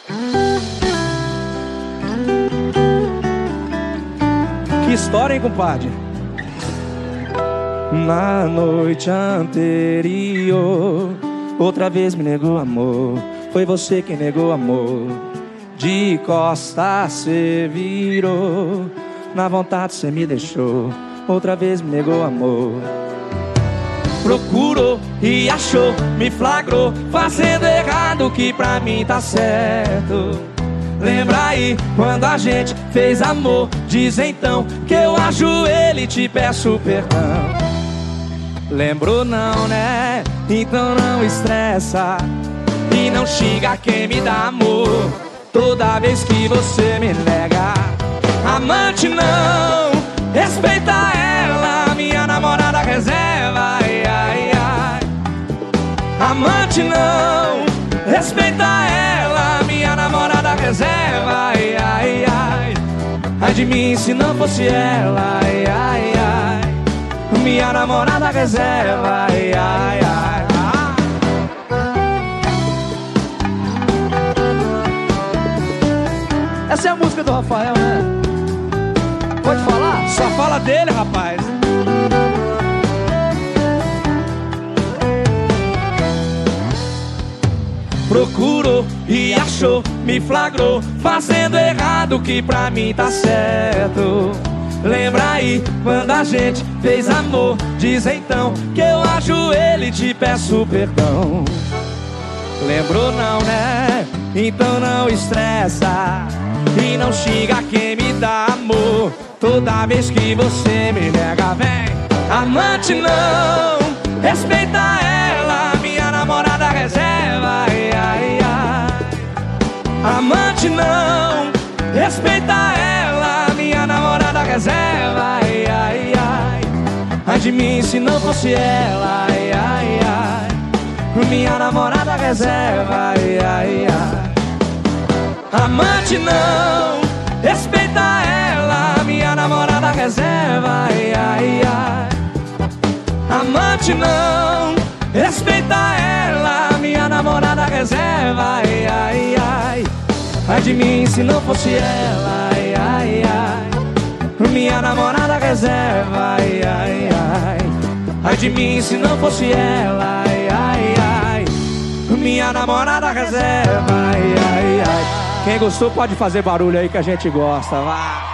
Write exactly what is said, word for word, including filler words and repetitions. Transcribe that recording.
Que história, hein, compadre? Na noite anterior, outra vez me negou amor. Foi você quem negou amor. De costas cê virou, na vontade cê me deixou. Outra vez me negou amor. Procurou e achou, me flagrou, fazendo errado que pra mim tá certo. Lembra aí quando a gente fez amor? Diz então que eu ajoelho e te peço perdão. Lembrou não, né? Então não estressa e não xinga quem me dá amor. Toda vez que você me nega, amante não, respeita ela, minha namorada reserva. Ai, ai, ai. Amante não, respeita ela, minha namorada reserva. Ai, ai, ai. Ai de mim se não fosse ela. Ai, ai, ai. Minha namorada reserva. Ai, ai, ai. Essa é a música do Rafael, né? Pode falar? Só fala dele, rapaz. Procurou e achou, me flagrou, fazendo errado que pra mim tá certo. Lembra aí quando a gente fez amor? Diz então que eu ajoelho e te peço perdão. Lembrou não, né? Então não estressa e não xinga quem me dá amor. Toda vez que você me nega, vem. Amante não, respeita ela, minha namorada reserva. Ai, ai, ai. Amante não, respeita ela, minha namorada reserva. Ai, ai, ai. Ai de mim se não fosse ela. Ai, ai, ai. Minha namorada reserva. Ai, ai, ai. Amante não, respeita ela, minha namorada reserva. Ai, ai, ai. Amante não, respeita ela, minha namorada reserva. Ai, ai, ai. Ai de mim se não fosse ela. Ai, ai, ai. Minha namorada reserva. Ai, ai, ai. Ai de mim se não fosse ela. Ai, ai, ai. Minha namorada reserva. Ai, ai, ai. Quem gostou pode fazer barulho aí que a gente gosta, vai.